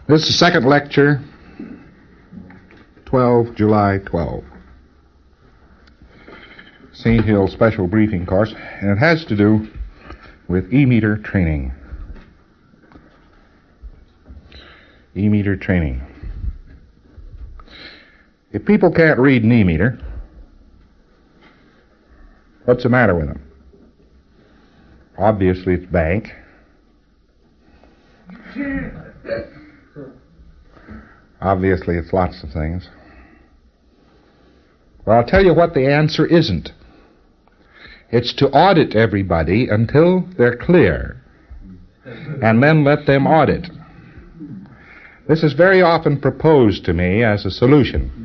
This is the second lecture, July 12. St. Hill Special Briefing Course, and it has to do with E-meter training. E-meter training. If people can't read an E-meter, what's the matter with them? Obviously it's bank. Obviously it's lots of things. Well, I'll tell you what the answer isn't. It's to audit everybody until they're clear, and then let them audit. This is very often proposed to me as a solution.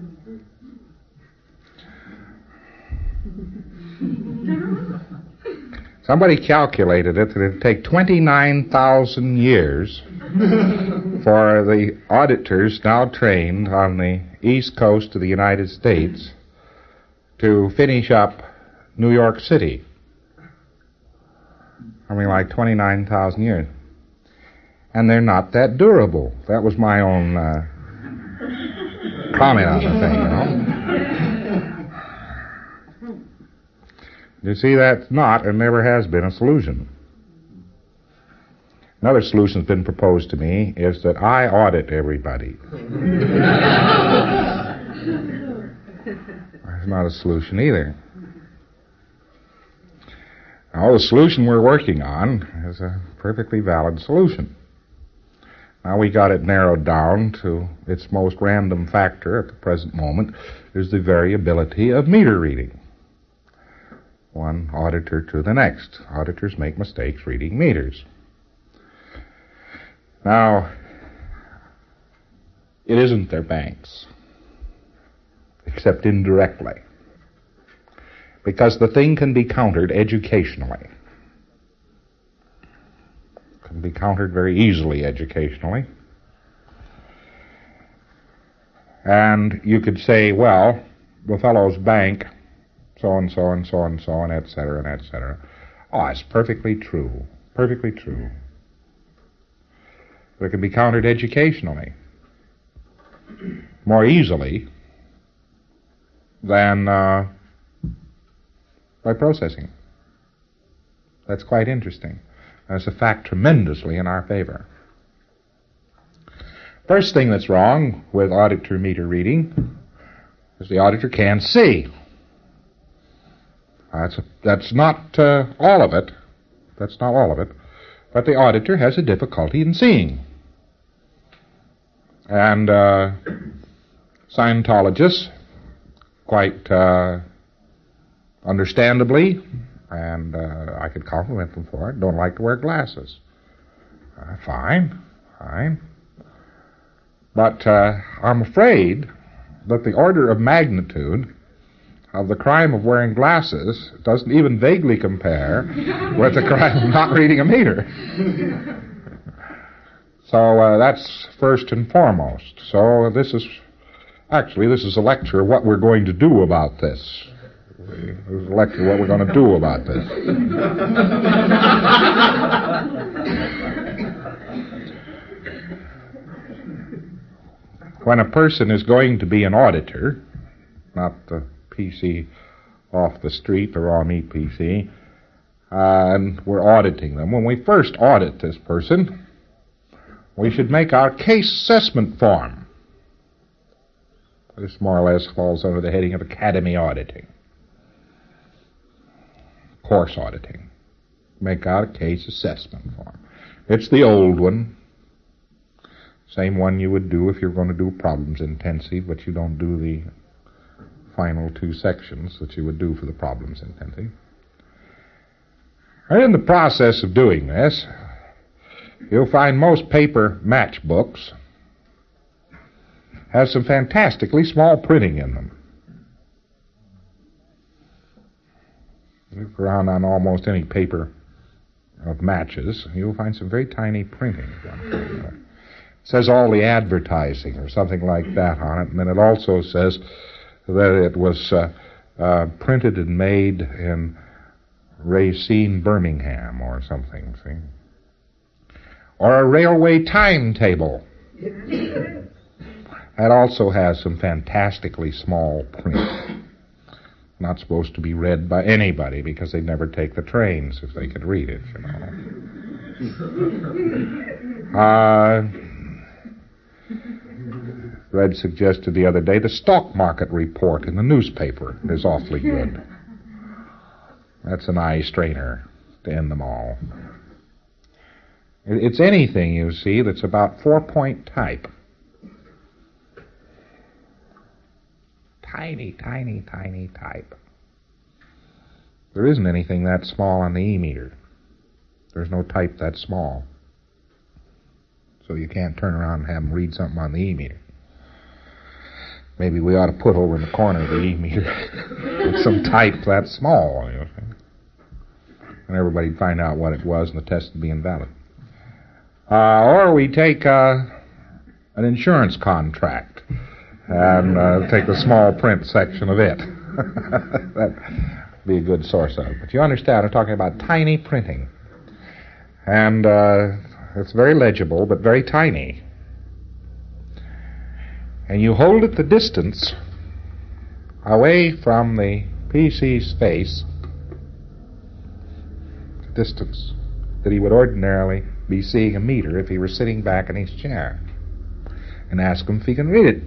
Somebody calculated it that it'd take 29,000 years for the auditors now trained on the East Coast of the United States to finish up New York City. I mean, like 29,000 years. And they're not that durable. That was my own comment on the thing, you know. You see, that's not and never has been a solution. Another solution that's been proposed to me is that I audit everybody. That's not a solution either. Now, the solution we're working on is a perfectly valid solution. Now we got it narrowed down to its most random factor at the present moment is the variability of meter reading. One auditor to the next. Auditors make mistakes reading meters. Now, it isn't their banks, except indirectly, because the thing can be countered educationally. Can be countered very easily educationally. And you could say, well, the fellow's bank, so and so and so and so, and et cetera, and et cetera. Oh, it's perfectly true. Perfectly true. But it can be countered educationally more easily than by processing. That's quite interesting. That's a fact tremendously in our favor. First thing that's wrong with auditor meter reading is the auditor can't see. That's not all of it. That's not all of it. But the auditor has a difficulty in seeing. And Scientologists, quite understandably, and I could compliment them for it, don't like to wear glasses. Fine. But I'm afraid that the order of magnitude of the crime of wearing glasses doesn't even vaguely compare with the crime of not reading a meter. So that's first and foremost. So this is a lecture of what we're going to do about this. This is a lecture of what we're going to do about this. When a person is going to be an auditor, not the PC off the street or on EPC, and we're auditing them. When we first audit this person, we should make our case assessment form. This more or less falls under the heading of academy auditing, course auditing. Make out a case assessment form. It's the old one, same one you would do if you're going to do problems intensive, but you don't do the final two sections that you would do for the problems intensive. And in the process of doing this, you'll find most paper matchbooks have some fantastically small printing in them. Look around on almost any paper of matches, you'll find some very tiny printing. It says all the advertising or something like that on it, and then it also says that it was printed and made in Racine, Birmingham, or something, see? Or a railway timetable. That also has some fantastically small print. Not supposed to be read by anybody because they'd never take the trains if they could read it, you know. Red suggested the other day the stock market report in the newspaper is awfully good. That's an eye strainer to end them all. It's anything, you see, that's about 4-point type. Tiny, tiny, tiny type. There isn't anything that small on the e-meter. There's no type that small. So you can't turn around and have them read something on the e-meter. Maybe we ought to put over in the corner of the e-meter with some type that small, you know, and everybody'd find out what it was and the test would be invalid. Or we take an insurance contract and take the small print section of it. That'd be a good source of it. But you understand, I'm talking about tiny printing. And it's very legible, but very tiny. And you hold it the distance away from the PC's face, the distance that he would ordinarily be seeing a meter if he were sitting back in his chair, and ask him if he can read it.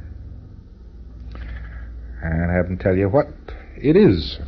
And have him tell you what it is.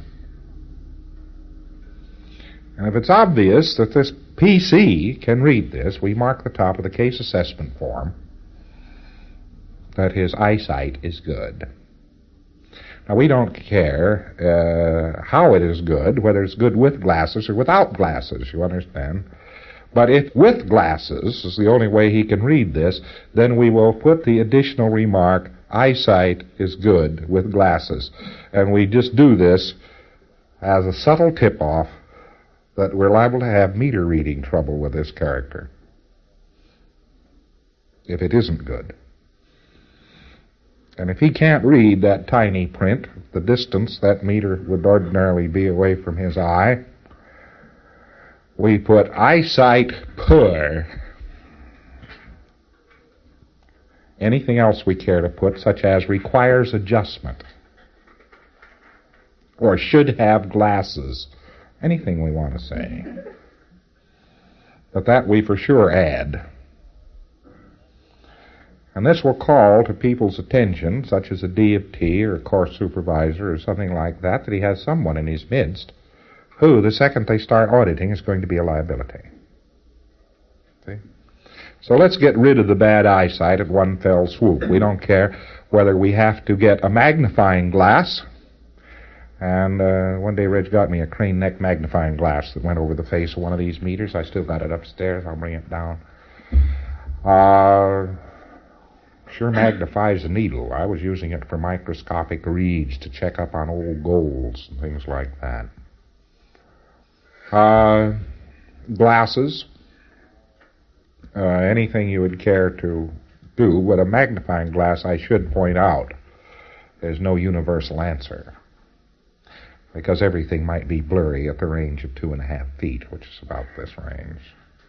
And if it's obvious that this PC can read this, we mark the top of the case assessment form that his eyesight is good. Now, we don't care how it is good, whether it's good with glasses or without glasses, you understand? But if with glasses is the only way he can read this, then we will put the additional remark, eyesight is good with glasses. And we just do this as a subtle tip-off that we're liable to have meter reading trouble with this character if it isn't good. And if he can't read that tiny print, the distance that meter would ordinarily be away from his eye, we put eyesight poor. Anything else we care to put, such as requires adjustment, or should have glasses, anything we want to say. But that we for sure add. And this will call to people's attention, such as a D of T or a course supervisor or something like that, that he has someone in his midst who, the second they start auditing, is going to be a liability. See? So let's get rid of the bad eyesight at one fell swoop. We don't care whether we have to get a magnifying glass. And one day Reg got me a crane neck magnifying glass that went over the face of one of these meters. I still got it upstairs. I'll bring it down. Sure magnifies the needle. I was using it for microscopic reads to check up on old golds and things like that. Glasses. Anything you would care to do with a magnifying glass, I should point out, there's no universal answer, because everything might be blurry at the range of 2.5 feet, which is about this range.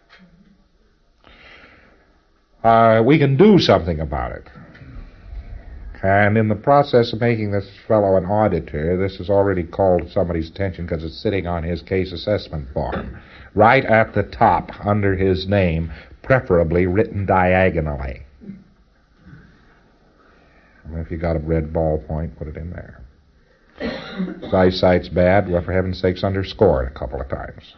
We can do something about it. And in the process of making this fellow an auditor, this has already called somebody's attention because it's sitting on his case assessment form, right at the top under his name, preferably written diagonally. And if you got a red ballpoint, put it in there. His eyesight's bad, well, for heaven's sakes, underscore it a couple of times.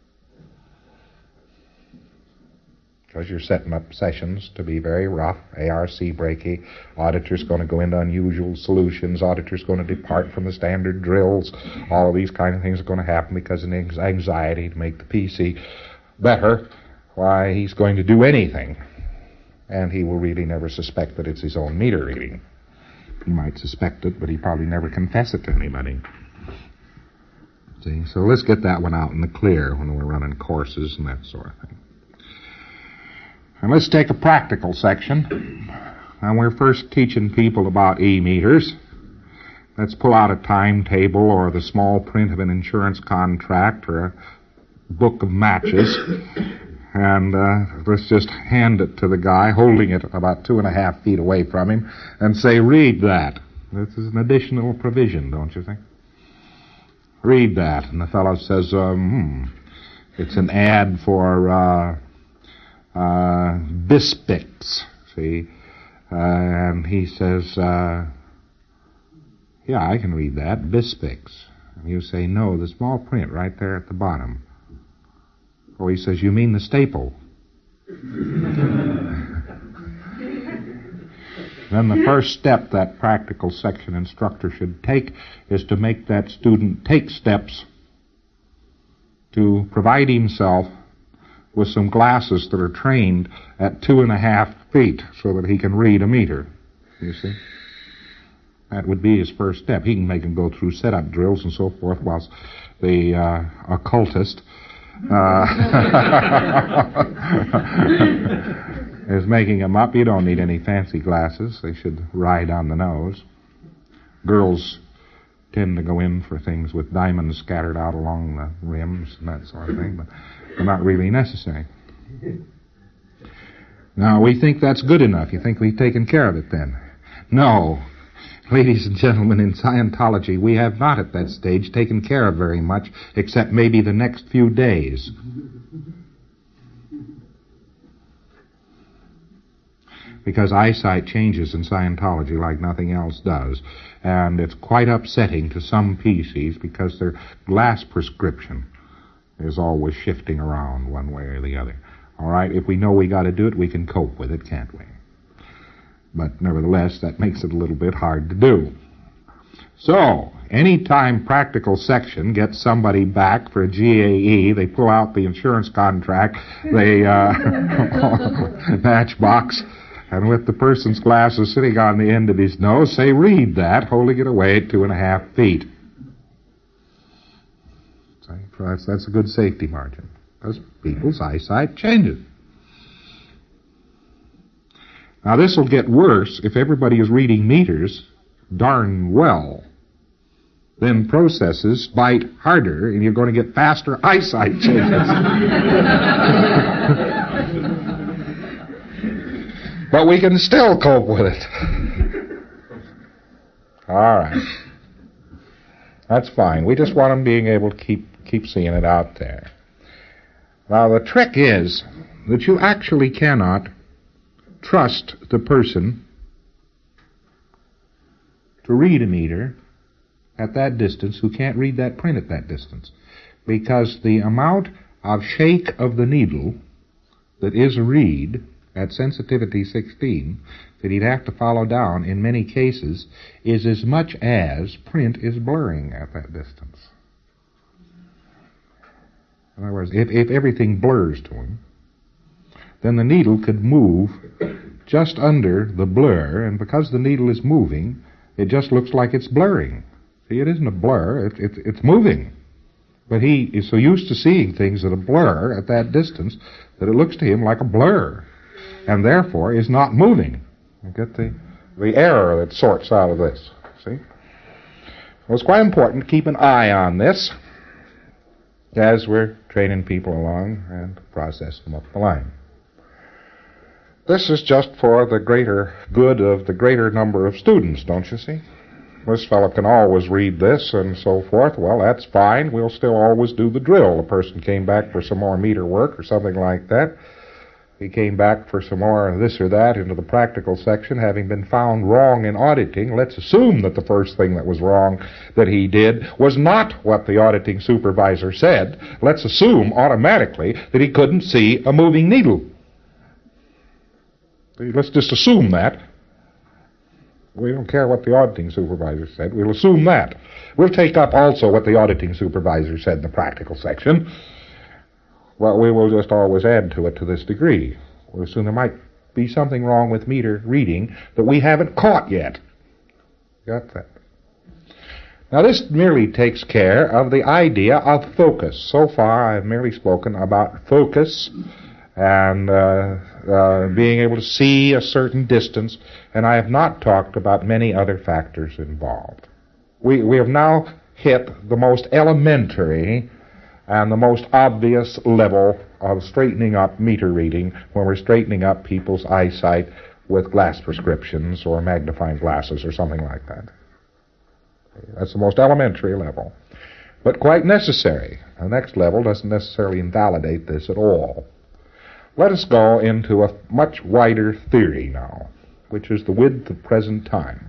Because you're setting up sessions to be very rough, ARC breaky. Auditor's going to go into unusual solutions. Auditor's going to depart from the standard drills. All of these kind of things are going to happen because of anxiety to make the PC better. Why, he's going to do anything. And he will really never suspect that it's his own meter reading. He might suspect it, but he probably never confess it to anybody. See, so let's get that one out in the clear when we're running courses and that sort of thing. And let's take a practical section. And we're first teaching people about e-meters. Let's pull out a timetable or the small print of an insurance contract or a book of matches. And let's just hand it to the guy, holding it about 2.5 feet away from him, and say, read that. This is an additional provision, don't you think? Read that. And the fellow says, it's an ad for Bispix, see? And he says, yeah, I can read that, Bispix. And you say, no, the small print right there at the bottom. Oh, he says, you mean the staple? Then the first step that practical section instructor should take is to make that student take steps to provide himself with some glasses that are trained at 2.5 feet so that he can read a meter. You see? That would be his first step. He can make him go through setup drills and so forth, whilst the occultist is making them up. You don't need any fancy glasses. They should ride on the nose. Girls tend to go in for things with diamonds scattered out along the rims and that sort of thing, but they're not really necessary. Now, we think that's good enough. You think we've taken care of it then? No. Ladies and gentlemen, in Scientology, we have not at that stage taken care of very much, except maybe the next few days. Because eyesight changes in Scientology like nothing else does. And it's quite upsetting to some PCs because their glass prescription is always shifting around one way or the other. All right, if we know we got to do it, we can cope with it, can't we? But nevertheless, that makes it a little bit hard to do. So, anytime practical section gets somebody back for a GAE, they pull out the insurance contract, they matchbox, and with the person's glasses sitting on the end of his nose, say, read that, holding it away at 2.5 feet. That's a good safety margin, because people's eyesight changes. Now, this will get worse if everybody is reading meters darn well. Then processes bite harder, and you're going to get faster eyesight changes. But we can still cope with it. All right. That's fine. We just want them being able to keep seeing it out there. Now, the trick is that you actually cannot trust the person to read a meter at that distance who can't read that print at that distance. Because the amount of shake of the needle that is a read at sensitivity 16 that he'd have to follow down in many cases is as much as print is blurring at that distance. In other words, if everything blurs to him, then the needle could move just under the blur, and because the needle is moving, it just looks like it's blurring. See, it isn't a blur, it's moving. But he is so used to seeing things at a blur at that distance that it looks to him like a blur, and therefore is not moving. You get the error that sorts out of this, see? Well, it's quite important to keep an eye on this as we're training people along and process them up the line. This is just for the greater good of the greater number of students, don't you see? This fellow can always read this and so forth. Well, that's fine. We'll still always do the drill. A person came back for some more meter work or something like that. He came back for some more this or that into the practical section, having been found wrong in auditing. Let's assume that the first thing that was wrong that he did was not what the auditing supervisor said. Let's assume automatically that he couldn't see a moving needle. Let's just assume that. We don't care what the auditing supervisor said. We'll assume that. We'll take up also what the auditing supervisor said in the practical section. Well, we will just always add to it to this degree. We'll assume there might be something wrong with meter reading that we haven't caught yet. Got that? Now, this merely takes care of the idea of focus. So far, I've merely spoken about focus and being able to see a certain distance, and I have not talked about many other factors involved. We have now hit the most elementary and the most obvious level of straightening up meter reading when we're straightening up people's eyesight with glass prescriptions or magnifying glasses or something like that. That's the most elementary level, but quite necessary. The next level doesn't necessarily invalidate this at all. Let us go into a much wider theory now, which is the width of present time.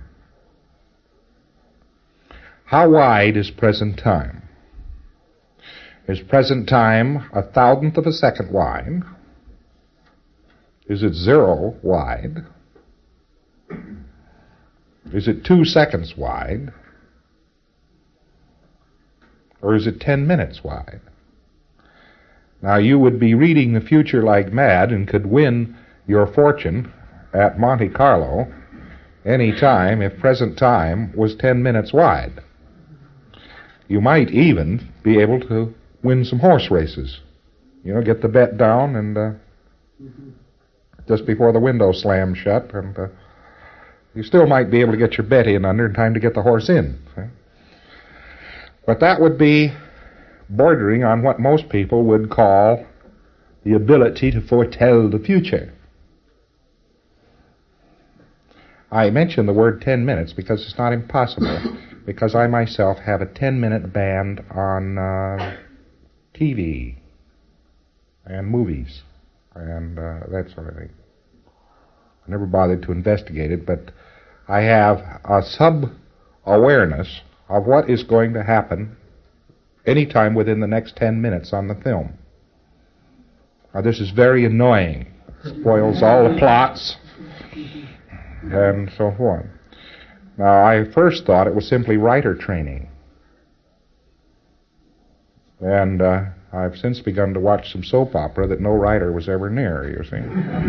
How wide is present time? Is present time 1,000th of a second wide? Is it 0 wide? Is it 2 seconds wide? Or is it 10 minutes wide? Now, you would be reading the future like mad and could win your fortune at Monte Carlo any time if present time was 10 minutes wide. You might even be able to win some horse races. You know, get the bet down and just before the window slams shut, and you still might be able to get your bet in under in time to get the horse in. Okay? But that would be bordering on what most people would call the ability to foretell the future. I mention the word 10 minutes because it's not impossible, because I myself have a 10-minute band on TV and movies and that sort of thing. I never bothered to investigate it, but I have a sub-awareness of what is going to happen anytime within the next 10 minutes on the film. Now, this is very annoying. It spoils all the plots and so forth. Now, I first thought it was simply writer training. And I've since begun to watch some soap opera that no writer was ever near, you see.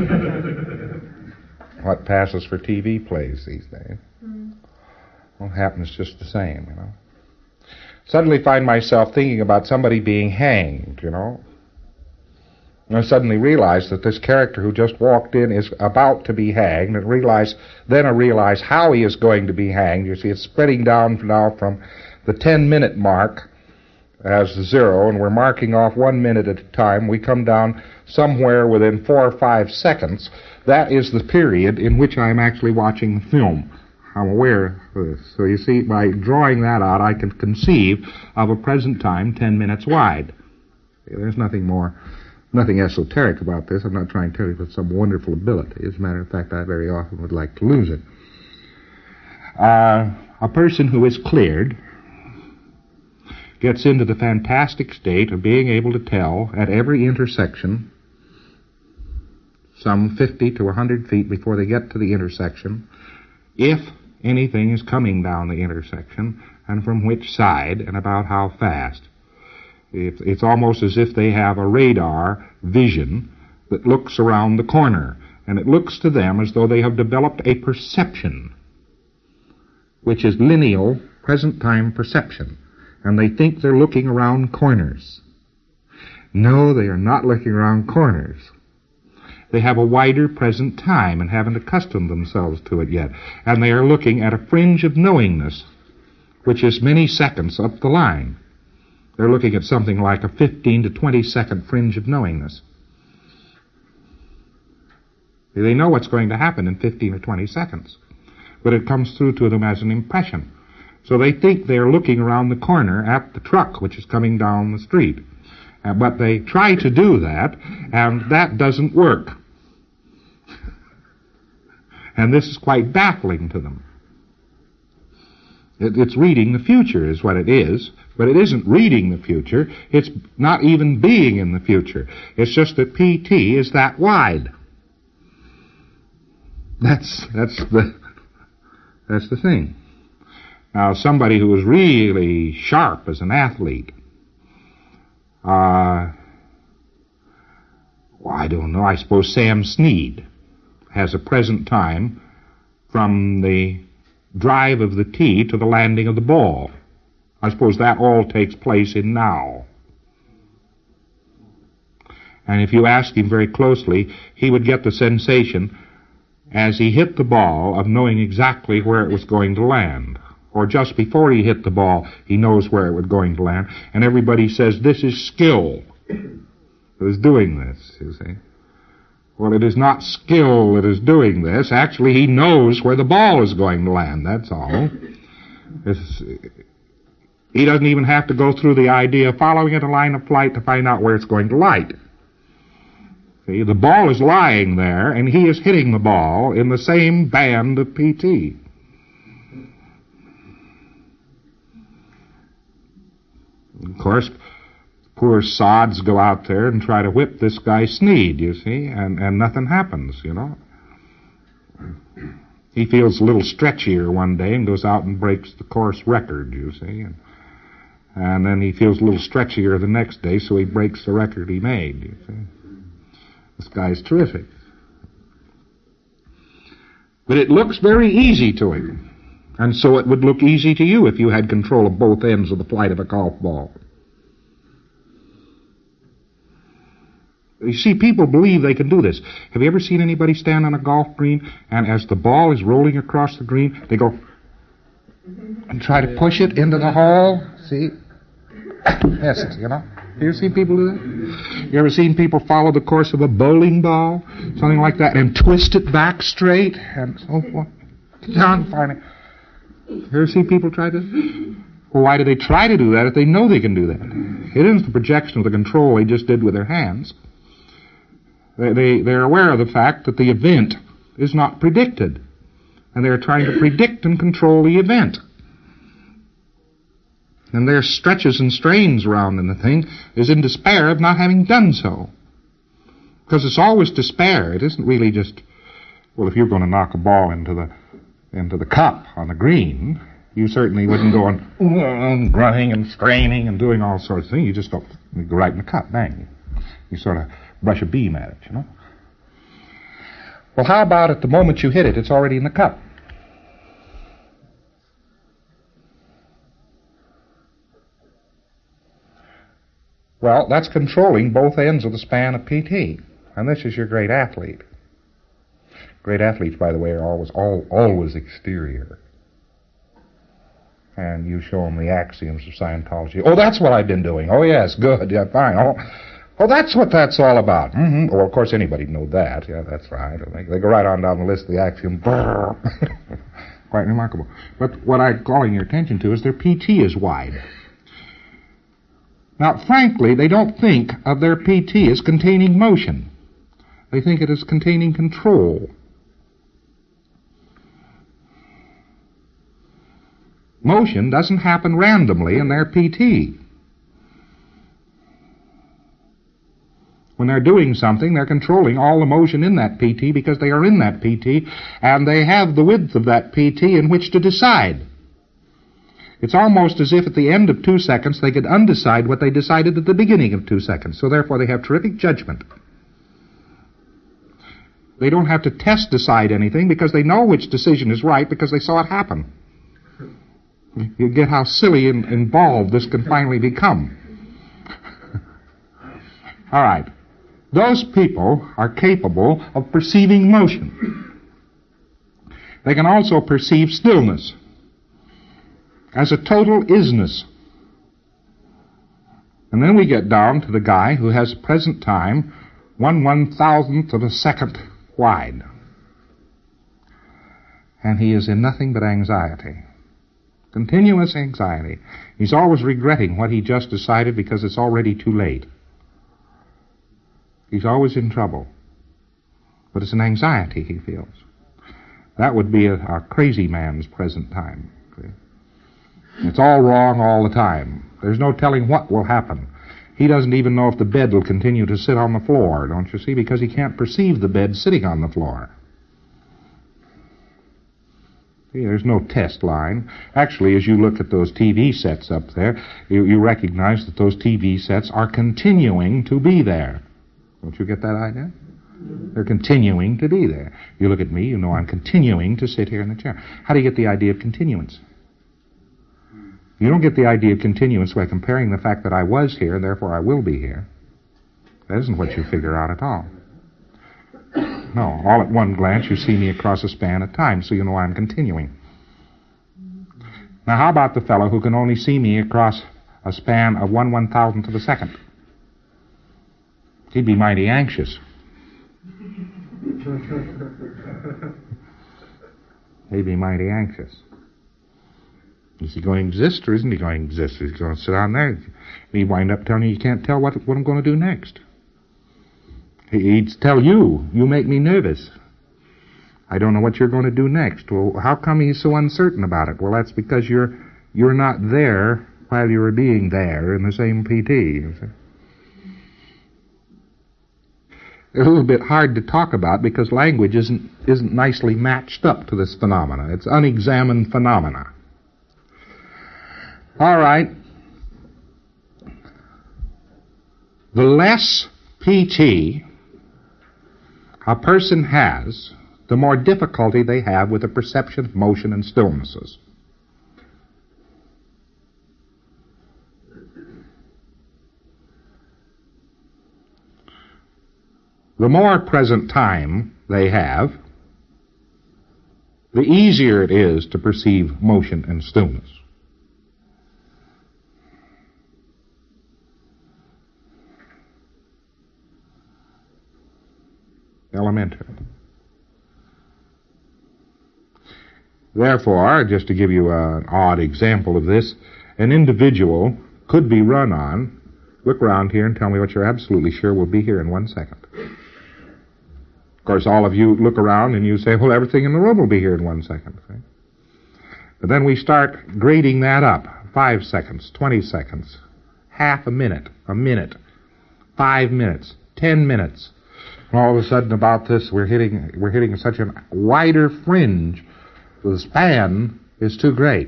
What passes for TV plays these days. Well, it happens just the same, you know. Suddenly find myself thinking about somebody being hanged, you know. And I suddenly realize that this character who just walked in is about to be hanged, and I realize how he is going to be hanged. You see, it's spreading down now from the 10-minute mark as the 0, and we're marking off 1 minute at a time. We come down somewhere within 4 or 5 seconds. That is the period in which I'm actually watching the film. I'm aware of this. So you see, by drawing that out, I can conceive of a present time 10 minutes wide. There's nothing esoteric about this. I'm not trying to tell you with some wonderful ability. As a matter of fact, I very often would like to lose it. A person who is cleared gets into the fantastic state of being able to tell at every intersection, some 50 to 100 feet before they get to the intersection, if anything is coming down the intersection and from which side and about how fast. It's almost as if they have a radar vision that looks around the corner, and it looks to them as though they have developed a perception, which is lineal present-time perception, and they think they're looking around corners. No, they are not looking around corners. They have a wider present time and haven't accustomed themselves to it yet, and they are looking at a fringe of knowingness, which is many seconds up the line. They're looking at something like a 15 to 20 second fringe of knowingness. They know what's going to happen in 15 or 20 seconds, but it comes through to them as an impression. So they think they're looking around the corner at the truck which is coming down the street. But they try to do that, and that doesn't work. And this is quite baffling to them. It's reading the future is what it is, but it isn't reading the future. It's not even being in the future. It's just that PT is that wide. That's the thing. Now, somebody who is really sharp as an athlete, I don't know, I suppose Sam Snead has a present time from the drive of the tee to the landing of the ball. I suppose that all takes place in now. And if you ask him very closely, he would get the sensation as he hit the ball of knowing exactly where it was going to land, or just before he hit the ball, he knows where it was going to land, and everybody says this is skill that is doing this, you see. Well, it is not skill that is doing this. Actually, he knows where the ball is going to land, that's all. He doesn't even have to go through the idea of following it a line of flight to find out where it's going to light. See, the ball is lying there, and he is hitting the ball in the same band of PT. Of course, poor sods go out there and try to whip this guy Snead, you see, and nothing happens, you know. He feels a little stretchier one day and goes out and breaks the course record, you see. And then he feels a little stretchier the next day, so he breaks the record he made, you see. This guy's terrific. But it looks very easy to him. And so it would look easy to you if you had control of both ends of the flight of a golf ball. You see, people believe they can do this. Have you ever seen anybody stand on a golf green, and as the ball is rolling across the green, they go and try to push it into the hole? See? Yes, you know. Have you ever seen people do that? You ever seen people follow the course of a bowling ball? Something like that, and twist it back straight, and so forth. Down, finally. You ever see people try this? Well, why do they try to do that if they know they can do that? It isn't the projection of the control they just did with their hands. They're aware of the fact that the event is not predicted, and they're trying to predict and control the event. And their stretches and strains around in the thing is in despair of not having done so. Because it's always despair. It isn't really just, well, if you're going to knock a ball into the cup on the green, you certainly wouldn't go on grunting and straining and doing all sorts of things. You just go right in the cup, bang. You sort of brush a beam at it, you know. Well, how about at the moment you hit it, it's already in the cup? Well, that's controlling both ends of the span of PT. And this is your great athlete. Great athletes, by the way, are always exterior. And you show them the axioms of Scientology. Oh, that's what I've been doing. Oh, yes, good, yeah, fine. Oh, that's what that's all about. Mm-hmm. Well, of course, anybody knows that. Yeah, that's right. They go right on down the list of the axioms. Quite remarkable. But what I'm calling your attention to is their PT is wide. Now, frankly, they don't think of their PT as containing motion. They think it as containing control. Motion doesn't happen randomly in their PT. When they're doing something, they're controlling all the motion in that PT because they are in that PT, and they have the width of that PT in which to decide. It's almost as if at the end of 2 seconds they could undecide what they decided at the beginning of 2 seconds. So therefore they have terrific judgment. They don't have to test decide anything because they know which decision is right because they saw it happen. You get how silly and involved this can finally become. All right. Those people are capable of perceiving motion. They can also perceive stillness as a total isness. And then we get down to the guy who has present time 1/1000th of a second wide. And he is in nothing but anxiety. Continuous anxiety. He's always regretting what he just decided because it's already too late. He's always in trouble. But it's an anxiety he feels. That would be a crazy man's present time. It's all wrong all the time. There's no telling what will happen. He doesn't even know if the bed will continue to sit on the floor, don't you see, because he can't perceive the bed sitting on the floor. See, there's no test line. Actually, as you look at those TV sets up there, you recognize that those TV sets are continuing to be there. Don't you get that idea? They're continuing to be there. You look at me, you know I'm continuing to sit here in the chair. How do you get the idea of continuance? You don't get the idea of continuance by comparing the fact that I was here, and therefore I will be here. That isn't what you figure out at all. No, all at one glance you see me across a span of time, so you know I'm continuing. Now, how about the fellow who can only see me across a span of 1/1000th of a second? He'd be mighty anxious. He'd be mighty anxious. Is he going to exist or isn't he going to exist? Is he going to sit down there? He'd wind up telling you can't tell what I'm going to do next. He'd tell you make me nervous. I don't know what you're going to do next. Well, how come he's so uncertain about it? Well, that's because you're not there while you were being there in the same PT. You see? It's a little bit hard to talk about because language isn't nicely matched up to this phenomena. It's unexamined phenomena. All right. The less PT a person has, the more difficulty they have with the perception of motion and stillnesses. The more present time they have, the easier it is to perceive motion and stillness. Elementary. Therefore, just to give you an odd example of this, an individual could be run on. Look around here and tell me what you're absolutely sure will be here in 1 second. Of course, all of you look around and you say, well, everything in the room will be here in 1 second. Right? But then we start grading that up. 5 seconds, 20 seconds, half a minute, 5 minutes, 10 minutes. And all of a sudden about this, we're hitting such a wider fringe. The span is too great.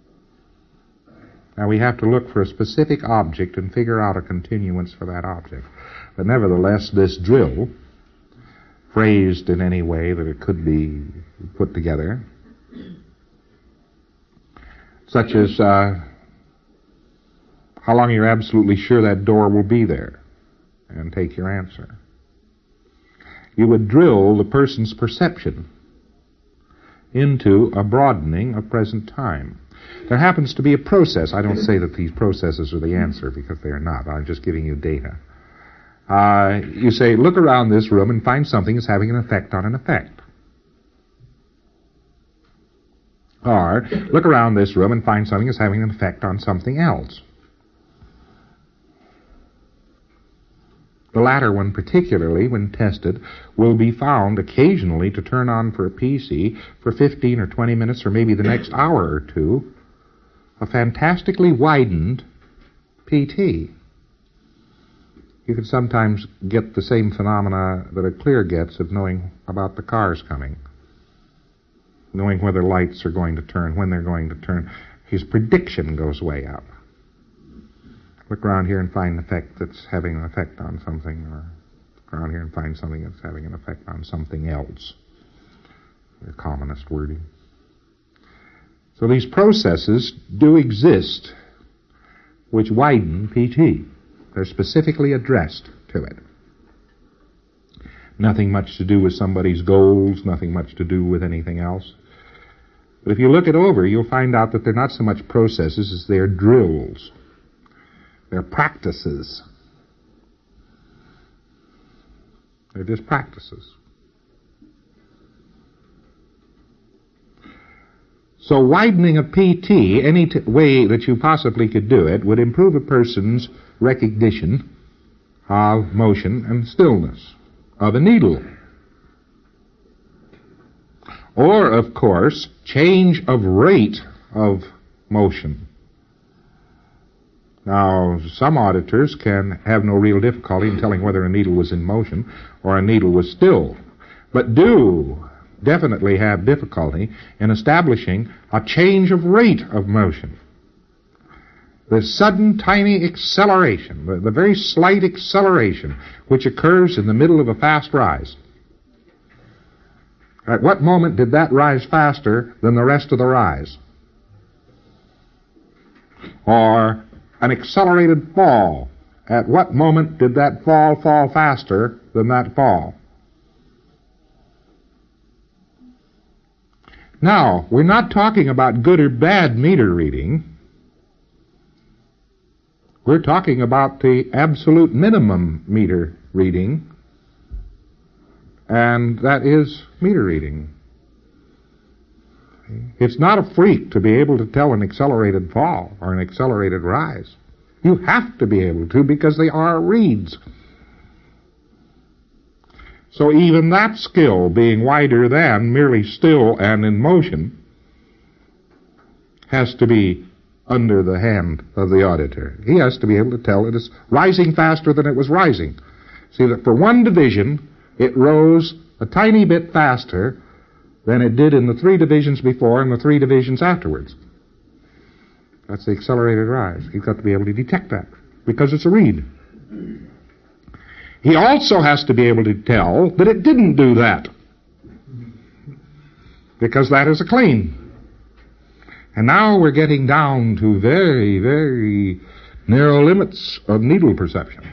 Now we have to look for a specific object and figure out a continuance for that object. But nevertheless, this drill, phrased in any way that it could be put together, such as how long you're absolutely sure that door will be there, and take your answer. You would drill the person's perception into a broadening of present time. There happens to be a process. I don't say that these processes are the answer, because they are not. I'm just giving you data. You say, look around this room and find something that's having an effect on an effect. Or, look around this room and find something that's having an effect on something else. The latter one, particularly when tested, will be found occasionally to turn on for a PC for 15 or 20 minutes or maybe the next hour or two, a fantastically widened PT. You can sometimes get the same phenomena that a clear gets of knowing about the cars coming, knowing whether lights are going to turn, when they're going to turn. His prediction goes way up. Look around here and find an effect that's having an effect on something, or look around here and find something that's having an effect on something else. The commonest wording. So these processes do exist which widen PT. They're specifically addressed to it. Nothing much to do with somebody's goals, nothing much to do with anything else. But if you look it over, you'll find out that they're not so much processes as they're drills. They're practices. They're just practices. So widening a PT, any way that you possibly could do it, would improve a person's recognition of motion and stillness of a needle. Or, of course, change of rate of motion. Now, some auditors can have no real difficulty in telling whether a needle was in motion or a needle was still, but do definitely have difficulty in establishing a change of rate of motion. The sudden, tiny acceleration, the very slight acceleration which occurs in the middle of a fast rise. At what moment did that rise faster than the rest of the rise? Or an accelerated fall. At what moment did that fall faster than that fall? Now, we're not talking about good or bad meter reading. We're talking about the absolute minimum meter reading, and that is meter reading. It's not a freak to be able to tell an accelerated fall or an accelerated rise. You have to be able to, because they are reads. So even that skill, being wider than merely still and in motion, has to be under the hand of the auditor. He has to be able to tell it is rising faster than it was rising. See that for one division, it rose a tiny bit faster than it did in the 3 divisions before and the 3 divisions afterwards. That's the accelerated rise. He's got to be able to detect that, because it's a read. He also has to be able to tell that it didn't do that, because that is a clean. And now we're getting down to very, very narrow limits of needle perception.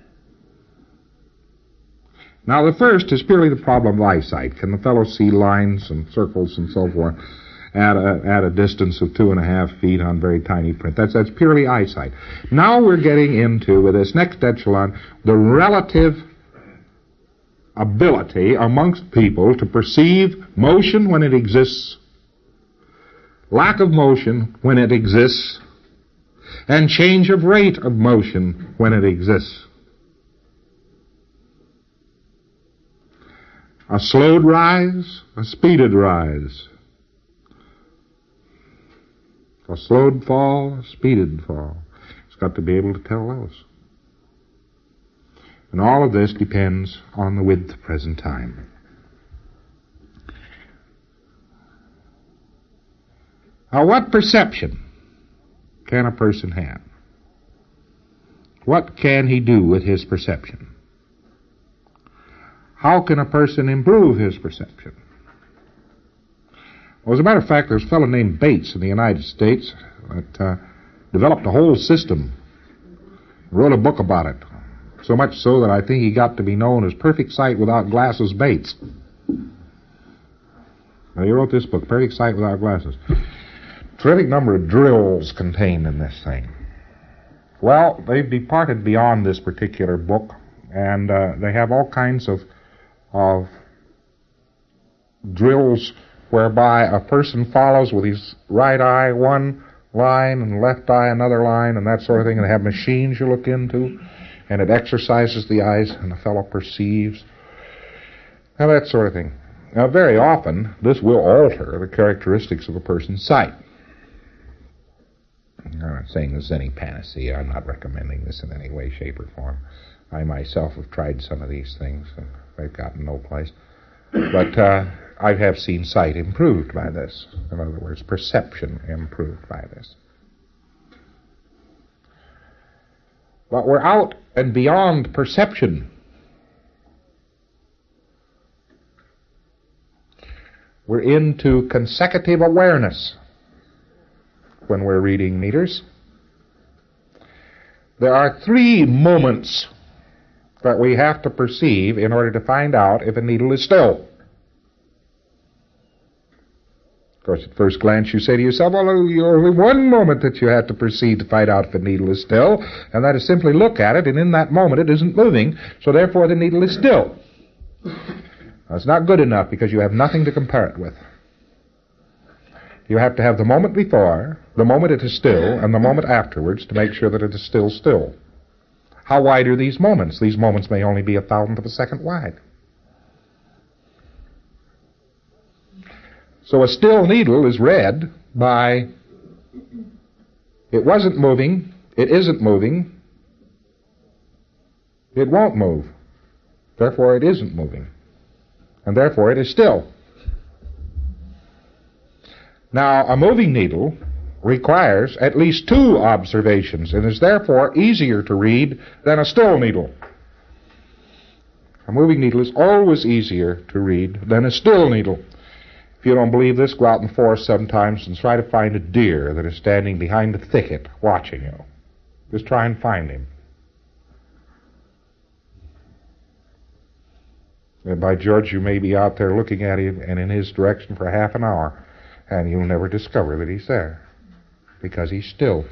Now the first is purely the problem of eyesight. Can the fellow see lines and circles and so forth at a distance of 2.5 feet on very tiny print? That's purely eyesight. Now we're getting into, with this next echelon, the relative ability amongst people to perceive motion when it exists, lack of motion when it exists, and change of rate of motion when it exists. A slowed rise, a speeded rise. A slowed fall, a speeded fall. It's got to be able to tell those. And all of this depends on the width of present time. Now, what perception can a person have? What can he do with his perception? How can a person improve his perception? Well, as a matter of fact, there's a fellow named Bates in the United States that developed a whole system, wrote a book about it, so much so that I think he got to be known as Perfect Sight Without Glasses Bates. Now, he wrote this book, Perfect Sight Without Glasses. Terrific number of drills contained in this thing. Well, they've departed beyond this particular book, and they have all kinds of drills whereby a person follows with his right eye one line and left eye another line and that sort of thing, and they have machines you look into, and it exercises the eyes and the fellow perceives, and that sort of thing. Now, very often, this will alter the characteristics of a person's sight. I'm not saying this is any panacea. I'm not recommending this in any way, shape, or form. I myself have tried some of these things, and they've gotten no place. But I have seen sight improved by this. In other words, perception improved by this. But we're out and beyond perception. We're into consecutive awareness when we're reading meters. There are 3 moments that we have to perceive in order to find out if a needle is still. Of course, at first glance you say to yourself, well, there's only one moment that you have to perceive to find out if a needle is still, and that is simply look at it, and in that moment it isn't moving, so therefore the needle is still. That's not good enough, because you have nothing to compare it with. You have to have the moment before, the moment it is still, and the moment afterwards to make sure that it is still still. How wide are these moments? These moments may only be 1,000th of a second wide. So a still needle is read by it wasn't moving, it isn't moving, it won't move. Therefore it isn't moving. And therefore it is still. Now, a moving needle requires at least 2 observations and is therefore easier to read than a still needle. A moving needle is always easier to read than a still needle. If you don't believe this, go out in the forest sometimes and try to find a deer that is standing behind a thicket watching you. Just try and find him. And by George, you may be out there looking at him and in his direction for half an hour. And you'll never discover that he's there, because he's still.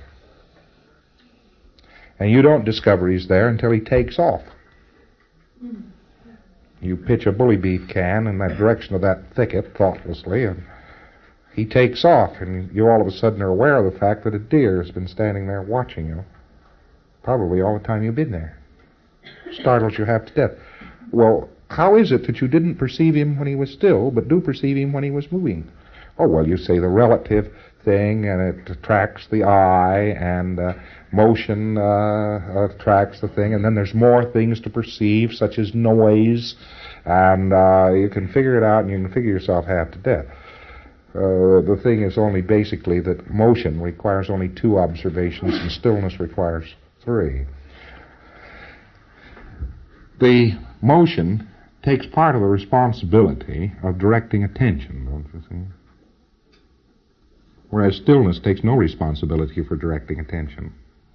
And you don't discover he's there until he takes off. You pitch a bully beef can in that direction of that thicket thoughtlessly, and he takes off, and you all of a sudden are aware of the fact that a deer has been standing there watching you, probably all the time you've been there. Startles you half to death. Well, how is it that you didn't perceive him when he was still, but do perceive him when he was moving? Oh, well, you say the relative thing, and it attracts the eye, and motion attracts the thing, and then there's more things to perceive, such as noise, and you can figure it out, and you can figure yourself half to death. The thing is only basically that motion requires only 2 observations, and stillness requires 3. The motion takes part of the responsibility of directing attention, don't you see? Whereas stillness takes no responsibility for directing attention.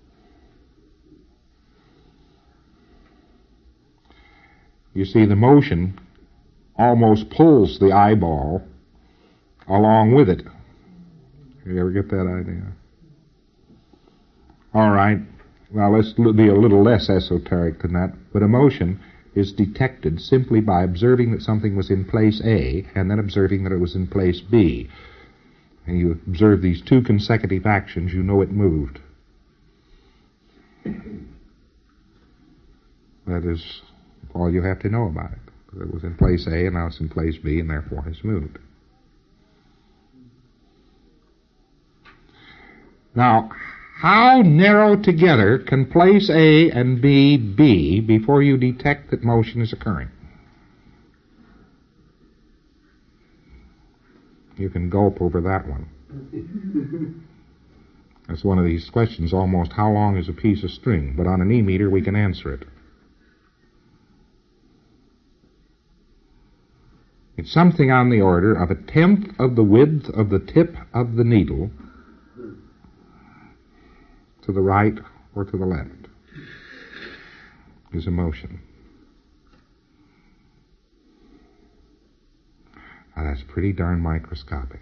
You see, the motion almost pulls the eyeball along with it. You ever get that idea? All right. Well, let's be a little less esoteric than that. But emotion is detected simply by observing that something was in place A and then observing that it was in place B. And you observe these 2 consecutive actions, you know it moved. That is all you have to know about it. It was in place A and now it's in place B and therefore has moved. Now, how narrow together can place A and B be before you detect that motion is occurring? You can gulp over that one. That's one of these questions, almost how long is a piece of string? But on an E-meter we can answer it. It's something on the order of 1/10 of the width of the tip of the needle to the right or to the left is a motion. Now that's pretty darn microscopic.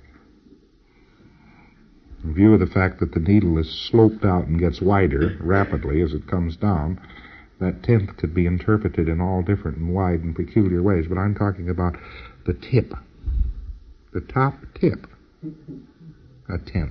In view of the fact that the needle is sloped out and gets wider rapidly as it comes down, that 1/10 could be interpreted in all different and wide and peculiar ways, but I'm talking about the tip, the top tip, 1/10.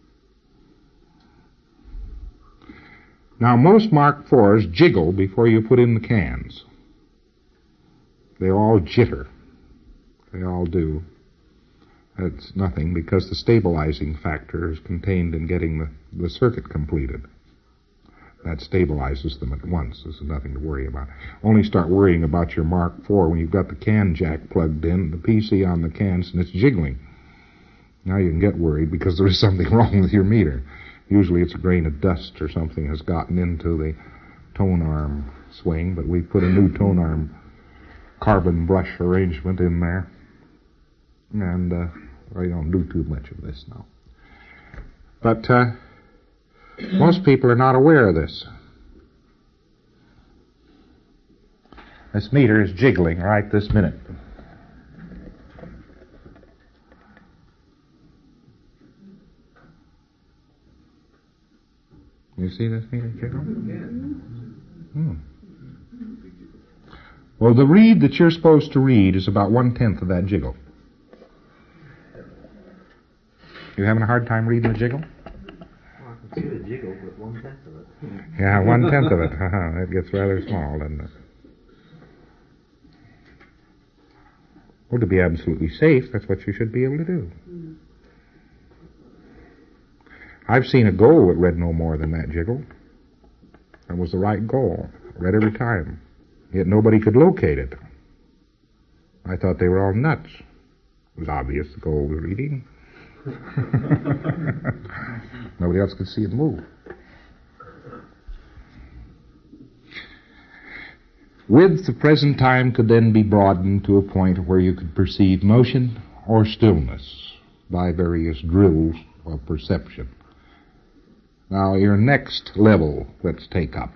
Now, most Mark IVs jiggle before you put in the cans. They all jitter. They all do. That's nothing, because the stabilizing factor is contained in getting the circuit completed. That stabilizes them at once. This is nothing to worry about. Only start worrying about your Mark IV when you've got the can jack plugged in, the PC on the cans, and it's jiggling. Now you can get worried because there is something wrong with your meter. Usually it's a grain of dust or something has gotten into the tone arm swing, but we put a new tone arm carbon brush arrangement in there, and I don't do too much of this now. But most people are not aware of this. This meter is jiggling right this minute. You see this meter jiggle? Well, the read that you're supposed to read is about 1/10 of that jiggle. You having a hard time reading the jiggle? Well, I can see the jiggle, but 1/10 of it. Yeah, 1/10 of it. That gets rather small, doesn't it? Well, to be absolutely safe, that's what you should be able to do. I've seen a goal that read no more than that jiggle. That was the right goal. Read every time. Yet nobody could locate it. I thought they were all nuts. It was obvious the goal was reading. Nobody else could see it move. Width of present time could then be broadened to a point where you could perceive motion or stillness by various drills of perception. Now, your next level, let's take up,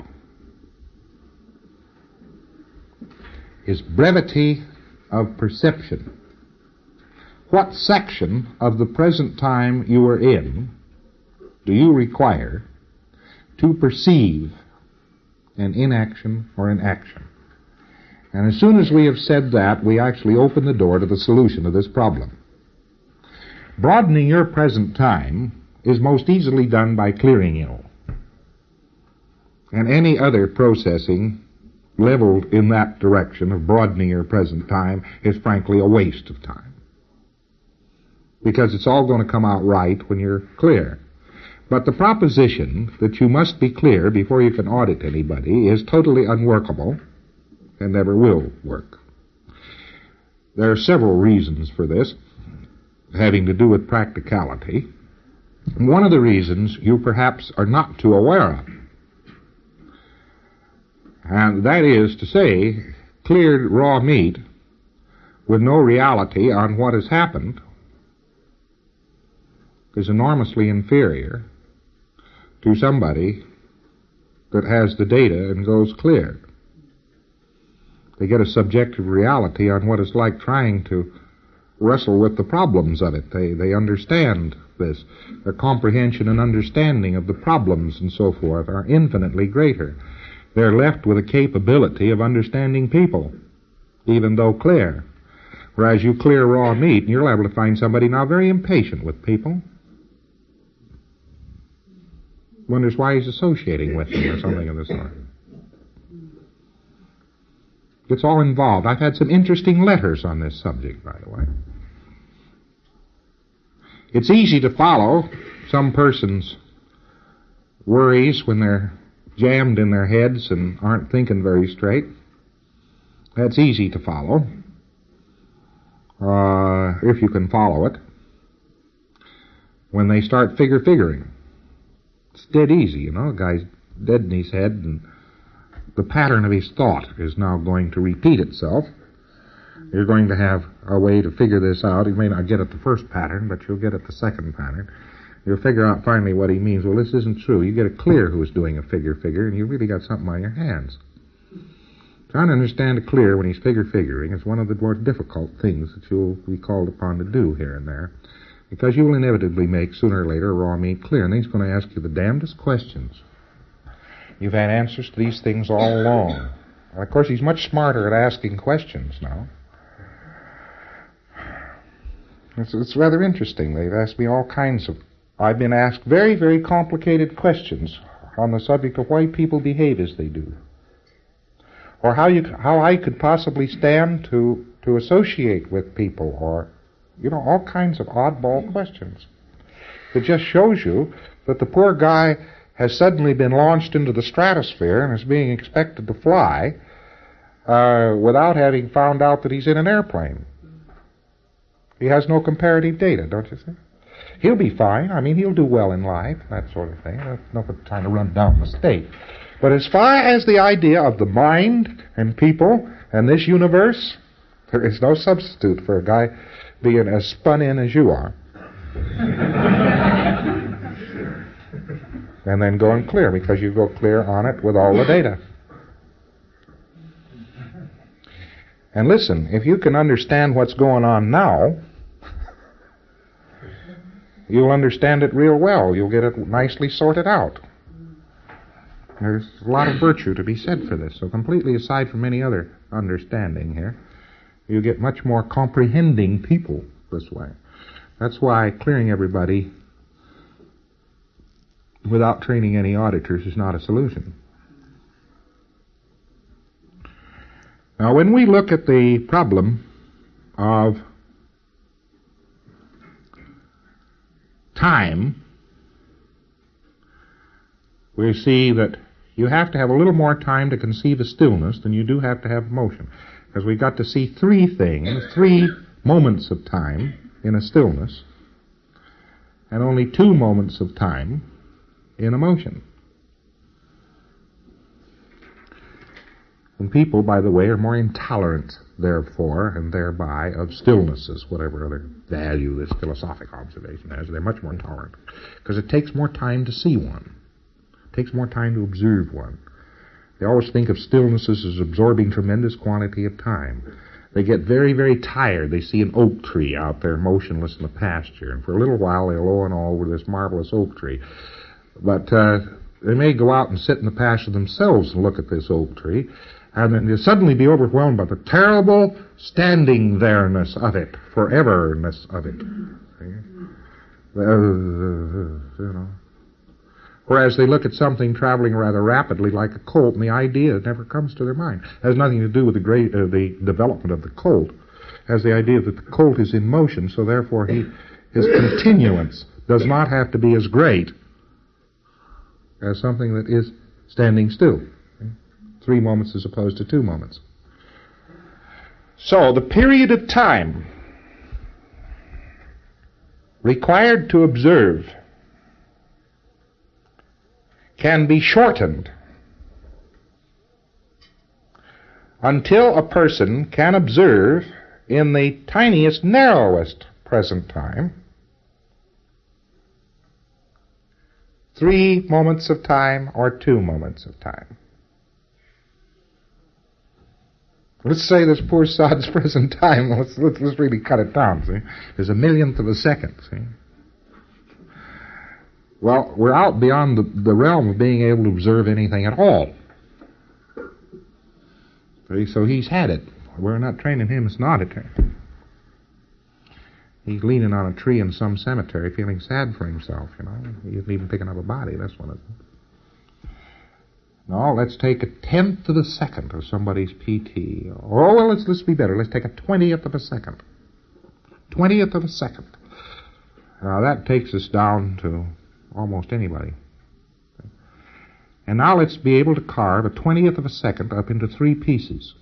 is brevity of perception. what section of the present time you are in do you require to perceive an inaction or an action? And as soon as we have said that, we actually open the door to the solution of this problem. Broadening your present time is most easily done by clearing you. And any other processing leveled in that direction of broadening your present time is frankly a waste of time. Because it's all going to come out right when you're clear. But the proposition that you must be clear before you can audit anybody is totally unworkable and never will work. There are several reasons for this, having to do with practicality. One of the reasons you perhaps are not too aware of, and that is to say, cleared raw meat with no reality on what has happened is enormously inferior to somebody that has the data and goes clear. They get a subjective reality on what it's like trying to wrestle with the problems of it. They understand this. Their comprehension and understanding of the problems and so forth are infinitely greater. They're left with a capability of understanding people, even though clear. Whereas you clear raw meat, and you're liable to find somebody now very impatient with people. Wonders why he's associating with them or something of the sort. It's all involved. I've had some interesting letters on this subject, by the way. It's easy to follow some person's worries when they're jammed in their heads and aren't thinking very straight. That's easy to follow, if you can follow it. When they start figuring. It's dead easy, you know. The guy's dead in his head, and the pattern of his thought is now going to repeat itself. You're going to have a way to figure this out. You may not get at the first pattern, but you'll get at the second pattern. You'll figure out finally what he means. Well, this isn't true. You get it clear who's doing a figure, and you've really got something on your hands. Trying to understand a clear when he's figuring is one of the more difficult things that you'll be called upon to do here and there. Because you will inevitably make, sooner or later, a raw meat clear. And then he's going to ask you the damnedest questions. You've had answers to these things all along. And of course, he's much smarter at asking questions now. It's rather interesting. They've asked me all kinds of... I've been asked very, very complicated questions on the subject of why people behave as they do. Or how I could possibly stand to associate with people, or... You know, all kinds of oddball questions. It just shows you that the poor guy has suddenly been launched into the stratosphere and is being expected to fly without having found out that he's in an airplane. He has no comparative data, don't you see? He'll be fine. I mean, he'll do well in life, that sort of thing. That's not trying to run down the state. But as far as the idea of the mind and people and this universe, there is no substitute for a guy being as spun in as you are. And then going clear, because you go clear on it with all the data. And listen, if you can understand what's going on now, you'll understand it real well. You'll get it nicely sorted out. There's a lot of virtue to be said for this. So completely aside from any other understanding here, you get much more comprehending people this way. That's why clearing everybody without training any auditors is not a solution. Now, when we look at the problem of time, we see that you have to have a little more time to conceive a stillness than you do have to have motion. Because we've got to see three things, 3 moments of time in a stillness, and only 2 moments of time in a motion. And people, by the way, are more intolerant, therefore, and thereby, of stillnesses, whatever other value this philosophic observation has. They're much more intolerant. Because it takes more time to see one. It takes more time to observe one. They always think of stillnesses as absorbing tremendous quantity of time. They get very, very tired. They see an oak tree out there motionless in the pasture, and for a little while they'll own over this marvelous oak tree. But they may go out and sit in the pasture themselves and look at this oak tree, and then they'll suddenly be overwhelmed by the terrible standing there-ness of it, forever-ness of it. You know. Whereas they look at something traveling rather rapidly like a colt, and the idea never comes to their mind. It has nothing to do with the development of the colt. It has the idea that the colt is in motion, so therefore his continuance does not have to be as great as something that is standing still. 3 moments as opposed to 2 moments. So the period of time required to observe can be shortened until a person can observe in the tiniest, narrowest present time 3 moments of time or 2 moments of time. Let's say this poor sod's present time, let's really cut it down, see? There's a millionth of a second, see? Well, we're out beyond the realm of being able to observe anything at all. See? So he's had it. We're not training him as an auditor. He's leaning on a tree in some cemetery feeling sad for himself, you know. He isn't even picking up a body, that's one of them. No, let's take 1/10 of a second of somebody's PT. Oh, well, let's be better. Let's take 1/20th of a second. 1/20th of a second. Now, that takes us down to almost anybody. And now let's be able to carve 1/20th of a second up into 3 pieces.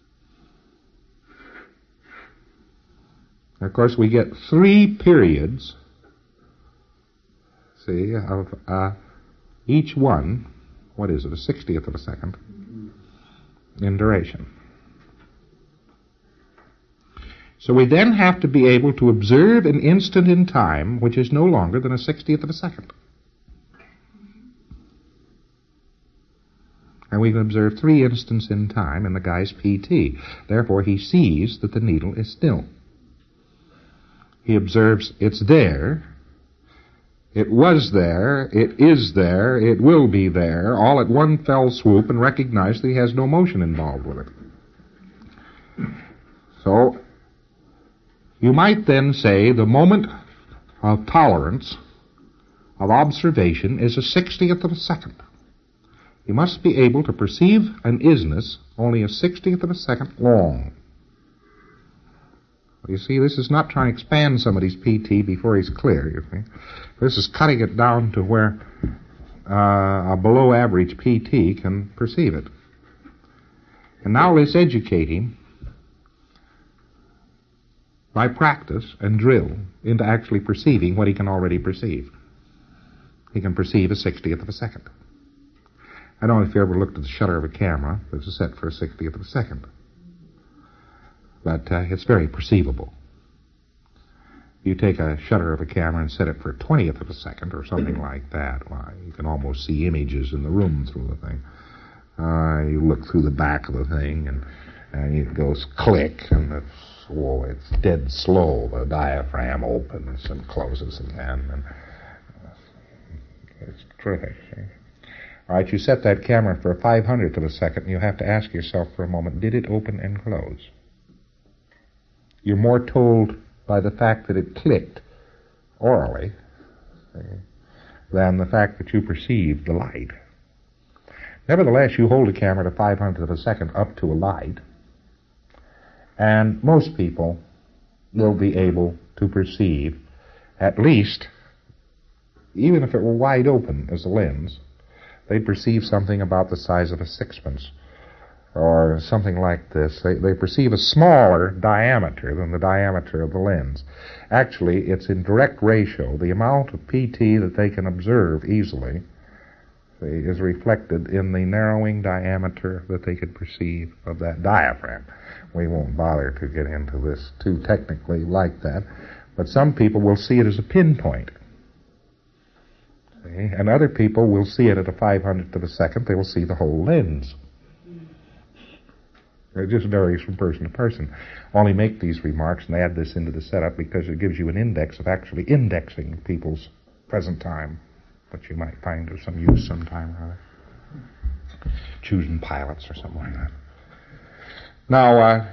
Of course, we get 3 periods, see, of each one, what is it, 1/60th of a second in duration. So we then have to be able to observe an instant in time which is no longer than 1/60th of a second. And we can observe 3 instants in time in the guy's PT. Therefore, he sees that the needle is still. He observes it's there, it was there, it is there, it will be there, all at one fell swoop, and recognizes that he has no motion involved with it. So, you might then say the moment of tolerance of observation is 1/60th of a second. You must be able to perceive an isness only 1/60th of a second long. You see, this is not trying to expand somebody's PT before he's clear, you see. This is cutting it down to where a below-average PT can perceive it. And now let's educate him by practice and drill into actually perceiving what he can already perceive. He can perceive 1/60th of a second. I don't know if you ever looked at the shutter of a camera that's set for 1/60th of a second. But it's very perceivable. You take a shutter of a camera and set it for 1/20th of a second or something like that. Why, you can almost see images in the room through the thing. You look through the back of the thing and it goes click and it's dead slow. The diaphragm opens and closes again. And it's terrific. See? All right, you set that camera for 500th of a second and you have to ask yourself for a moment, did it open and close? You're more told by the fact that it clicked orally than the fact that you perceived the light. Nevertheless, you hold a camera to 500th of a second up to a light, and most people will be able to perceive at least, even if it were wide open as a lens, they'd perceive something about the size of a sixpence or something like this. They perceive a smaller diameter than the diameter of the lens. Actually, it's in direct ratio. The amount of PT that they can observe easily is reflected in the narrowing diameter that they could perceive of that diaphragm. We won't bother to get into this too technically like that, but some people will see it as a pinpoint. See? And other people will see it at 1/500th of a second. They will see the whole lens. It just varies from person to person. Only make these remarks and add this into the setup because it gives you an index of actually indexing people's present time, which you might find of some use sometime or other. Choosing pilots or something like that. Now,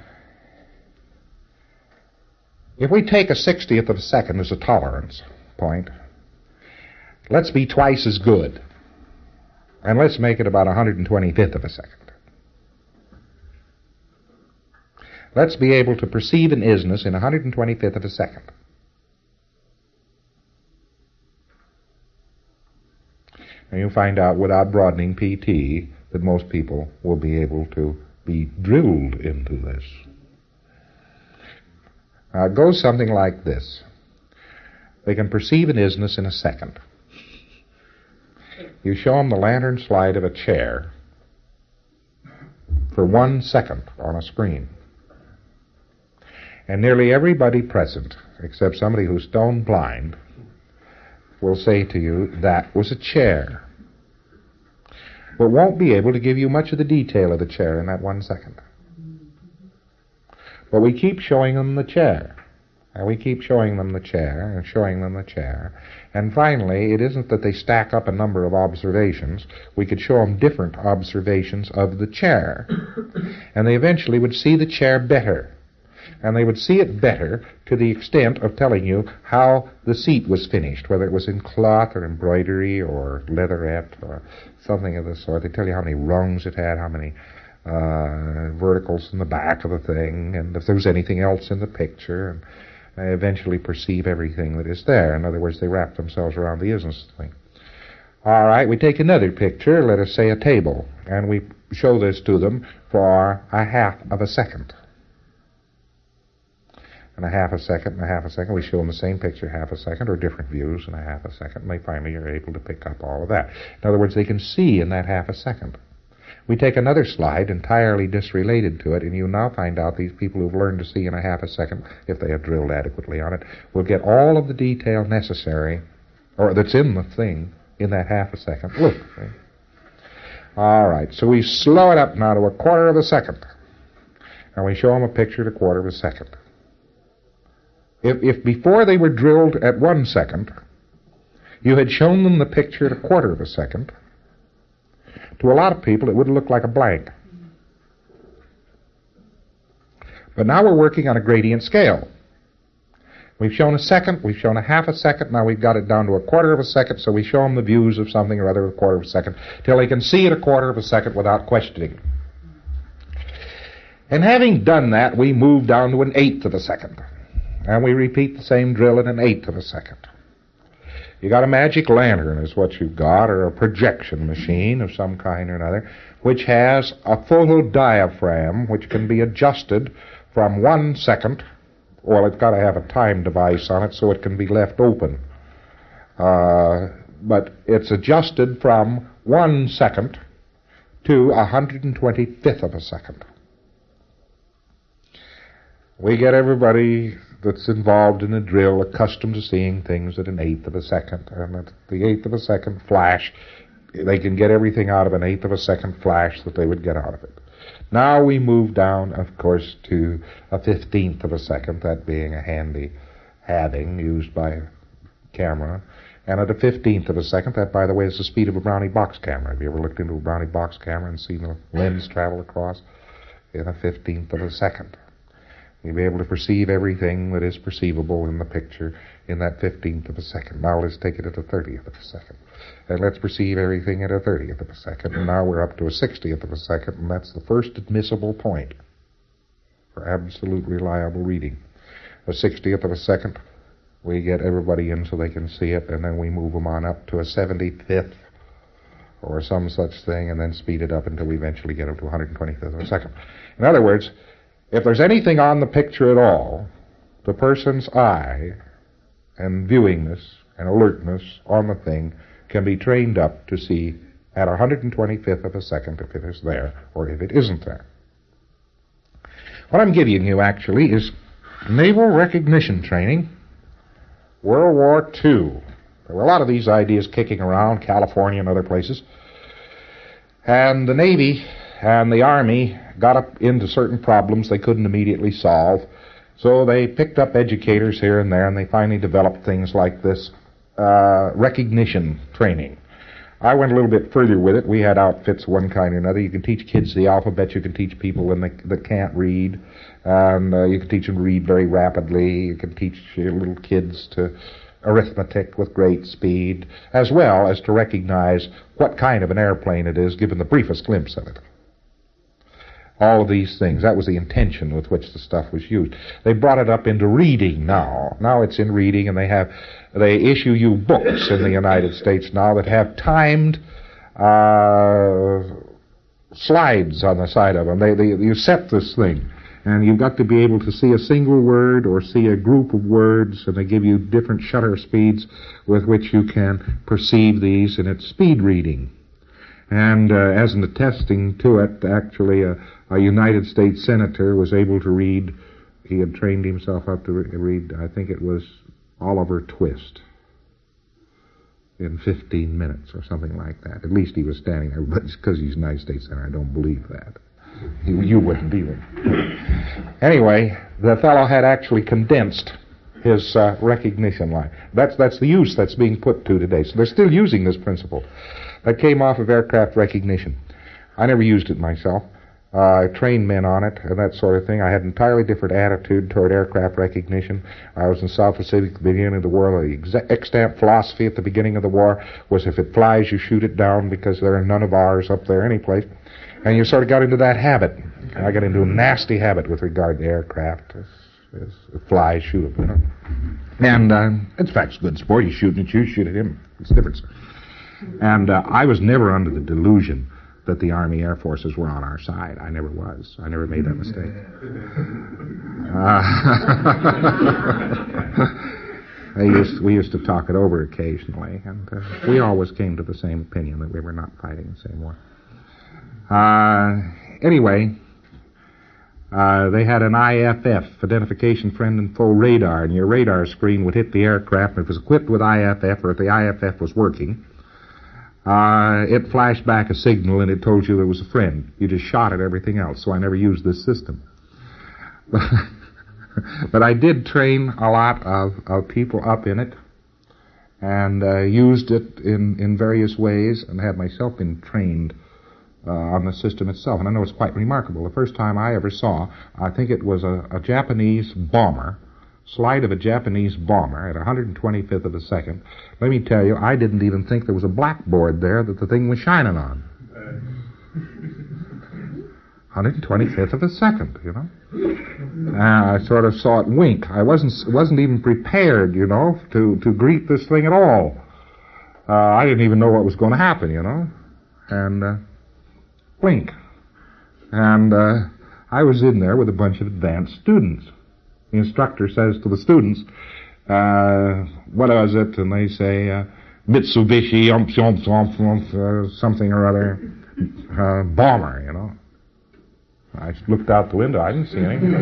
if we take a 60th of a second as a tolerance point, let's be twice as good. And let's make it about 125th of a second. Let's be able to perceive an isness in 125th of a second. And you'll find out without broadening PT that most people will be able to be drilled into this. Now it goes something like this. They can perceive an isness in a second. You show them the lantern slide of a chair for 1 second on a screen. And nearly everybody present, except somebody who's stone blind, will say to you, that was a chair. But won't be able to give you much of the detail of the chair in that 1 second. But we keep showing them the chair. And we keep showing them the chair and showing them the chair. And finally, it isn't that they stack up a number of observations. We could show them different observations of the chair. And they eventually would see the chair better. And they would see it better to the extent of telling you how the seat was finished, whether it was in cloth or embroidery or leatherette or something of the sort. They tell you how many rungs it had, how many verticals in the back of the thing, and if there was anything else in the picture, and they eventually perceive everything that is there. In other words, they wrap themselves around the isness thing. All right, we take another picture, let us say a table, and we show this to them for a half of a second. And a half a second and a half a second, we show them the same picture half a second, or different views in a half a second, and they finally are able to pick up all of that. In other words, they can see in that half a second. We take another slide entirely disrelated to it, and you now find out these people who've learned to see in a half a second, if they have drilled adequately on it, will get all of the detail necessary, or that's in the thing, in that half a second. Look. See? All right, so we slow it up now to a quarter of a second, and we show them a picture at a quarter of a second. If before they were drilled at 1 second, you had shown them the picture at a quarter of a second, to a lot of people it would look like a blank. But now we're working on a gradient scale. We've shown a second, we've shown a half a second, now we've got it down to a quarter of a second, so we show them the views of something or other at a quarter of a second, till they can see it a quarter of a second without questioning. And having done that, we move down to an eighth of a second. And we repeat the same drill in an eighth of a second. You got a magic lantern is what you've got, or a projection machine of some kind or another, which has a photodiaphragm which can be adjusted from 1 second. Well, it's got to have a time device on it so it can be left open. But it's adjusted from 1 second to 125th of a second. We get everybody that's involved in a drill accustomed to seeing things at an eighth of a second. And at the eighth of a second flash, they can get everything out of an eighth of a second flash that they would get out of it. Now we move down, of course, to a 15th of a second, that being a handy adding used by a camera. And at a 15th of a second, that, by the way, is the speed of a Brownie box camera. Have you ever looked into a Brownie box camera and seen the lens travel across? In a 15th of a second. You'll be able to perceive everything that is perceivable in the picture in that 15th of a second. Now let's take it at a 30th of a second. And let's perceive everything at a 30th of a second. And now we're up to a 60th of a second, and that's the first admissible point for absolute reliable reading. A 60th of a second, we get everybody in so they can see it, and then we move them on up to a 75th or some such thing, and then speed it up until we eventually get up to 125th of a second. In other words, if there's anything on the picture at all, the person's eye and viewingness and alertness on the thing can be trained up to see at 125th of a second if it is there or if it isn't there. What I'm giving you actually is naval recognition training, World War II. There were a lot of these ideas kicking around, California and other places. And the Navy and the Army got up into certain problems they couldn't immediately solve. So they picked up educators here and there, and they finally developed things like this recognition training. I went a little bit further with it. We had outfits of one kind or another. You can teach kids the alphabet. You can teach people that can't read. And you can teach them to read very rapidly. You can teach little kids to arithmetic with great speed, as well as to recognize what kind of an airplane it is, given the briefest glimpse of it. All of these things. That was the intention with which the stuff was used. They brought it up into reading now. Now it's in reading, and they issue you books in the United States now that have timed slides on the side of them. You set this thing, and you've got to be able to see a single word or see a group of words, and they give you different shutter speeds with which you can perceive these, and it's speed reading. And as an attesting to it, actually a United States senator was able to read, he had trained himself up to read, I think it was Oliver Twist, in 15 minutes or something like that. At least he was standing there, but because he's a United States senator, I don't believe that. You wouldn't either. Anyway, the fellow had actually condensed his recognition line. That's the use that's being put to today. So they're still using this principle. That came off of aircraft recognition. I never used it myself. I trained men on it and that sort of thing. I had an entirely different attitude toward aircraft recognition. I was in South Pacific at the beginning of the war. The extant philosophy at the beginning of the war was if it flies, you shoot it down because there are none of ours up there anyplace. And you sort of got into that habit. I got into a nasty habit with regard to aircraft. As flies, shoot them. And in fact, it's good sport. You shoot at you, shoot at him. It's a difference. And I was never under the delusion that the Army Air Forces were on our side. I never was. I never made that mistake. We used to talk it over occasionally, and we always came to the same opinion that we were not fighting the same war. Anyway, they had an IFF, Identification Friend and Foe Radar, and your radar screen would hit the aircraft, and if it was equipped with IFF, or if the IFF was working, it flashed back a signal and it told you there was a friend. You just shot at everything else, so I never used this system. But I did train a lot of people up in it, and used it in various ways, and had myself been trained on the system itself. And I know it's quite remarkable. The first time I ever saw, I think it was a Japanese bomber, slide of a Japanese bomber at 125th of a second. Let me tell you, I didn't even think there was a blackboard there that the thing was shining on. 125th of a second, you know. I sort of saw it wink. I wasn't even prepared, you know, to greet this thing at all. I didn't even know what was going to happen, you know. And wink. And I was in there with a bunch of advanced students. The instructor says to the students, what is it? And they say, Mitsubishi, something or other, bomber, you know. I looked out the window. I didn't see anything.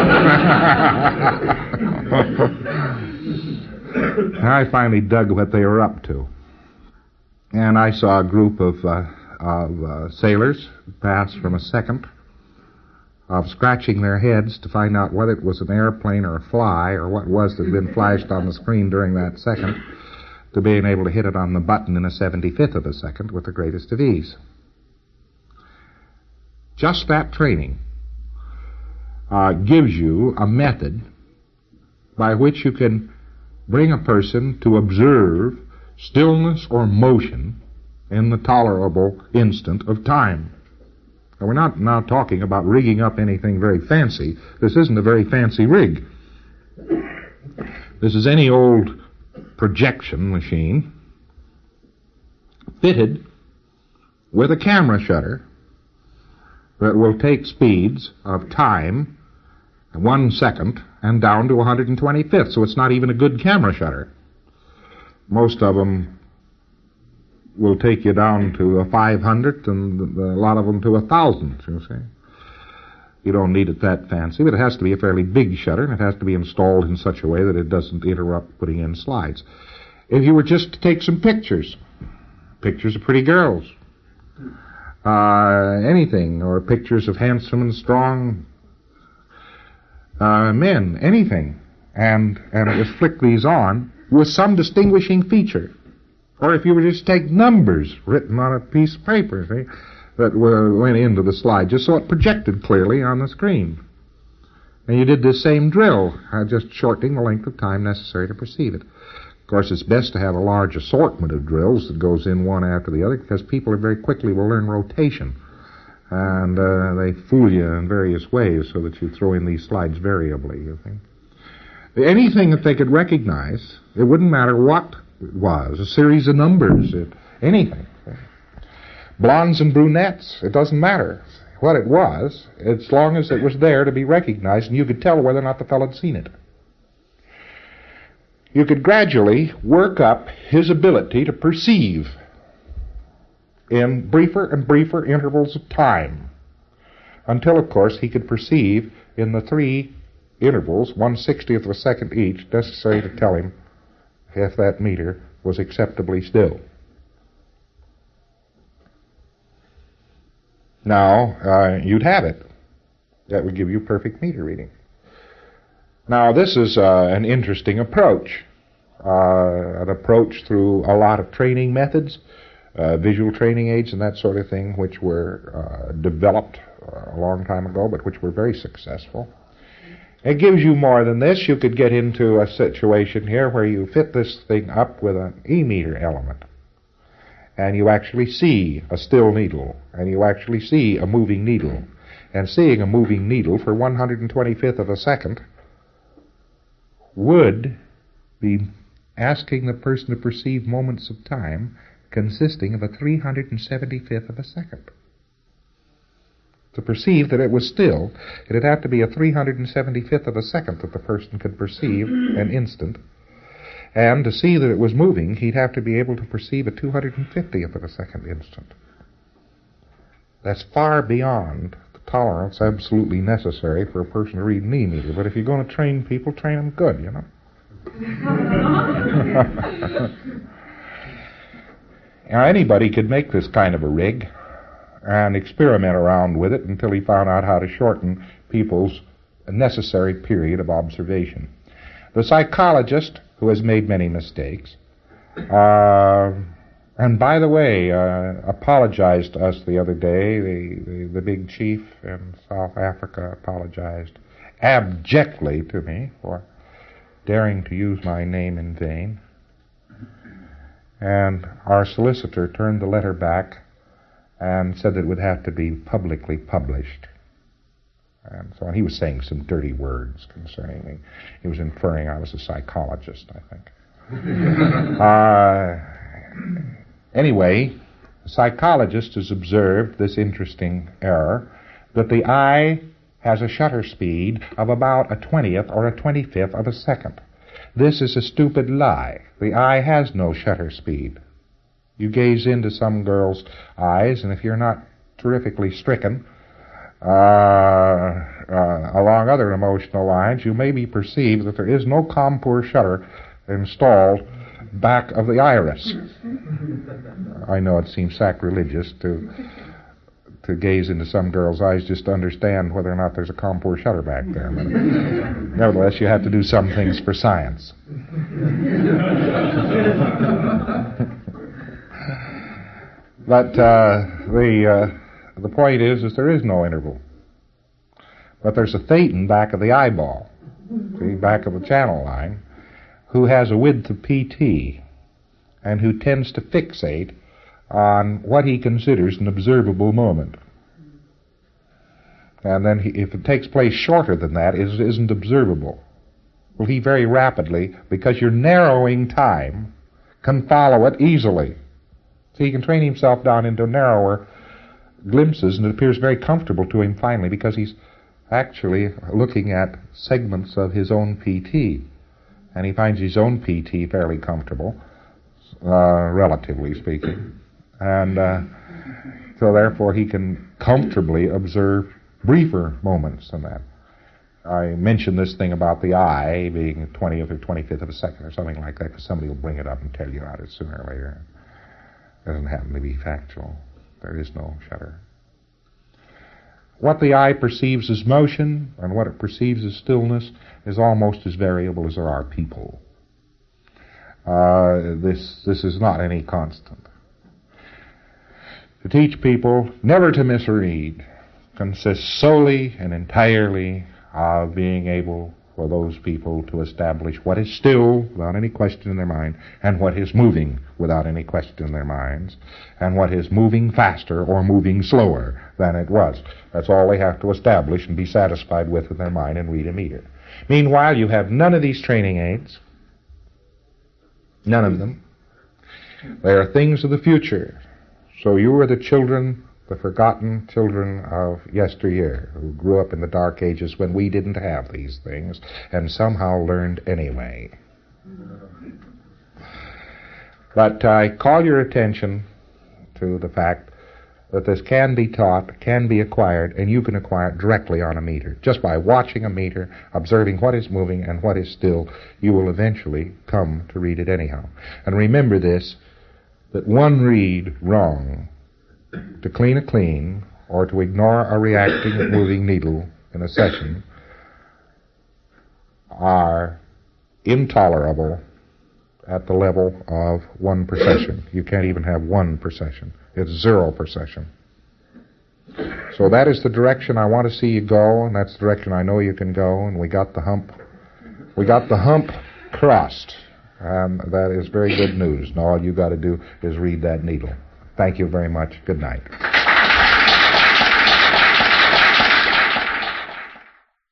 I finally dug what they were up to. And I saw a group of sailors pass from a second of scratching their heads to find out whether it was an airplane or a fly or what was that had been flashed on the screen during that second, to being able to hit it on the button in a 75th of a second with the greatest of ease. Just that training gives you a method by which you can bring a person to observe stillness or motion in the tolerable instant of time. Now, we're not now talking about rigging up anything very fancy. This isn't a very fancy rig. This is any old projection machine fitted with a camera shutter that will take speeds of time 1 second and down to 125th. So it's not even a good camera shutter. Most of them will take you down to a 500th, and a lot of them to 1,000th, you see. You don't need it that fancy, but it has to be a fairly big shutter, and it has to be installed in such a way that it doesn't interrupt putting in slides. If you were just to take some pictures of pretty girls, anything, or pictures of handsome and strong men, anything. And it would flick these on with some distinguishing feature. Or if you were just take numbers written on a piece of paper, see, that went into the slide, just so it projected clearly on the screen. And you did this same drill, just shortening the length of time necessary to perceive it. Of course, it's best to have a large assortment of drills that goes in one after the other, because people very quickly will learn rotation. And they fool you in various ways so that you throw in these slides variably, you think. Anything that they could recognize, it wouldn't matter what it was, a series of numbers, anything. Blondes and brunettes, it doesn't matter what it was, as long as it was there to be recognized, and you could tell whether or not the fellow had seen it. You could gradually work up his ability to perceive in briefer and briefer intervals of time, until, of course, he could perceive in the 3 intervals, 1/60th of a second each, necessary to tell him if that meter was acceptably still. Now, you'd have it. That would give you perfect meter reading. Now, this is an interesting approach. An approach through a lot of training methods, visual training aids and that sort of thing, which were developed a long time ago, but which were very successful. It gives you more than this. You could get into a situation here where you fit this thing up with an E-meter element, and you actually see a still needle, and you actually see a moving needle. And seeing a moving needle for 125th of a second would be asking the person to perceive moments of time consisting of a 375th of a second. To perceive that it was still, it'd have to be a 375th of a second that the person could perceive an instant. And to see that it was moving, he'd have to be able to perceive a 250th of a second instant. That's far beyond the tolerance absolutely necessary for a person to read an E-meter. But if you're going to train people, train them good, you know. Now, anybody could make this kind of a rig and experiment around with it until he found out how to shorten people's necessary period of observation. The psychologist, who has made many mistakes, and by the way, apologized to us the other day. The big chief in South Africa apologized abjectly to me for daring to use my name in vain. And our solicitor turned the letter back and said that it would have to be publicly published. And so on. He was saying some dirty words concerning me. He was inferring I was a psychologist, I think. Anyway, the psychologist has observed this interesting error, that the eye has a shutter speed of about a 20th or a 25th of a second. This is a stupid lie. The eye has no shutter speed. You gaze into some girl's eyes, and if you're not terrifically stricken along other emotional lines, you maybe perceive that there is no contour shutter installed back of the iris. I know it seems sacrilegious to gaze into some girl's eyes just to understand whether or not there's a contour shutter back there. But nevertheless, you have to do some things for science. But the point is there is no interval. But there's a thetan back of the eyeball, see, back of the channel line, who has a width of PT and who tends to fixate on what he considers an observable moment. And then if it takes place shorter than that, it isn't observable. Well, he very rapidly, because you're narrowing time, can follow it easily. So he can train himself down into narrower glimpses, and it appears very comfortable to him finally, because he's actually looking at segments of his own PT. And he finds his own PT fairly comfortable, relatively speaking. And so therefore he can comfortably observe briefer moments than that. I mentioned this thing about the eye being 20th or 25th of a second or something like that, because somebody will bring it up and tell you about it sooner or later. It doesn't happen to be factual. There is no shutter. What the eye perceives as motion and what it perceives as stillness is almost as variable as there are people. This is not any constant. To teach people never to misread consists solely and entirely of being able for those people to establish what is still without any question in their mind, and what is moving without any question in their minds, and what is moving faster or moving slower than it was. That's all they have to establish and be satisfied with in their mind and read a meter. Meanwhile, you have none of these training aids. None of them. They are things of the future. So you are the children, the forgotten children of yesteryear, who grew up in the dark ages when we didn't have these things, and somehow learned anyway. But I call your attention to the fact that this can be taught, can be acquired, and you can acquire it directly on a meter. Just by watching a meter, observing what is moving and what is still, you will eventually come to read it anyhow. And remember this, that one read wrong, to clean a clean, or to ignore a reacting moving needle in a session, are intolerable at the level of one procession. You can't even have one procession. It's zero procession. So that is the direction I want to see you go, and that's the direction I know you can go, and we got the hump crossed. That is very good news. And all you got to do is read that needle. Thank you very much. Good night.